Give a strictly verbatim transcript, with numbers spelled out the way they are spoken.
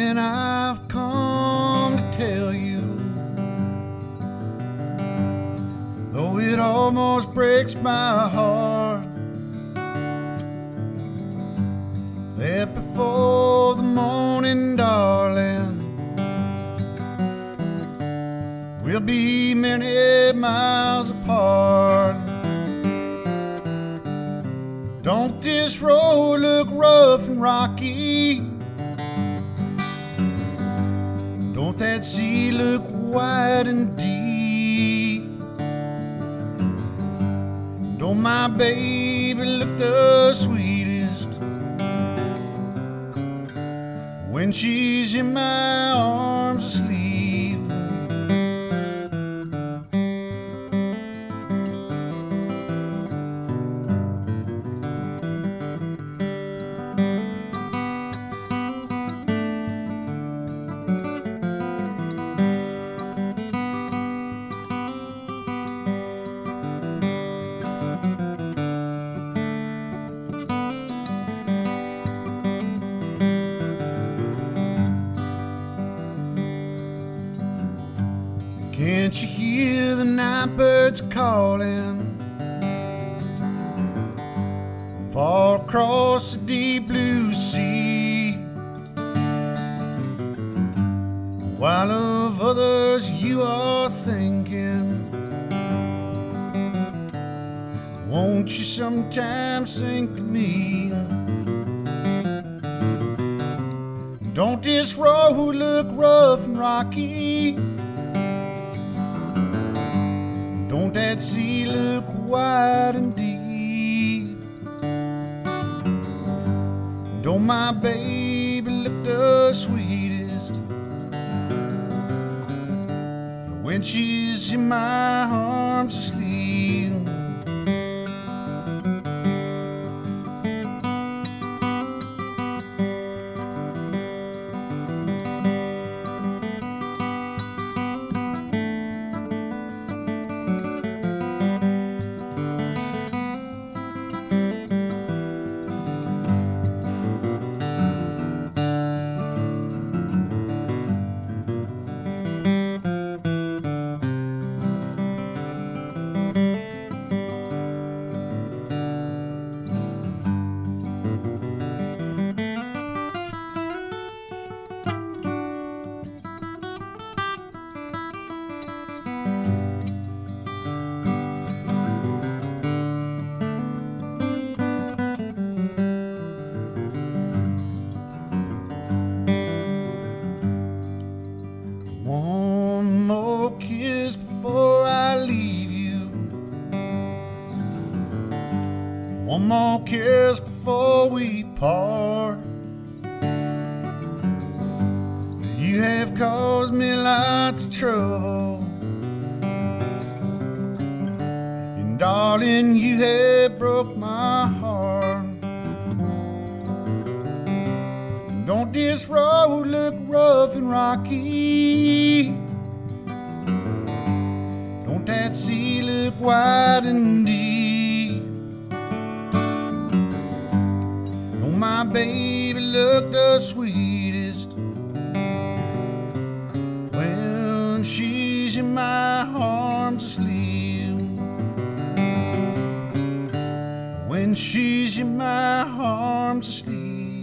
Darling, I've come to tell you, though it almost breaks my heart, that before the morning, darling, we'll be many miles apart. Don't this road look rough and rocky? Don't that sea look wide and deep? Don't my baby look the sweetest when she's in my arms asleep? Can't you hear the night birds calling far across the deep blue sea? While of others you are thinking, won't you sometimes think of me? Don't this road look rough and rocky? Don't that sea look wide and deep? Don't my baby look the sweetest when she's in my arms asleep? One more kiss before I leave you. One more kiss before we part. You have caused me lots of trouble, and darling, you have broke my heart. Don't this road look rough and rocky? Don't that sea look wide and deep? Don't my baby look the sweetest when she's in my arms asleep? When she's in my arms asleep.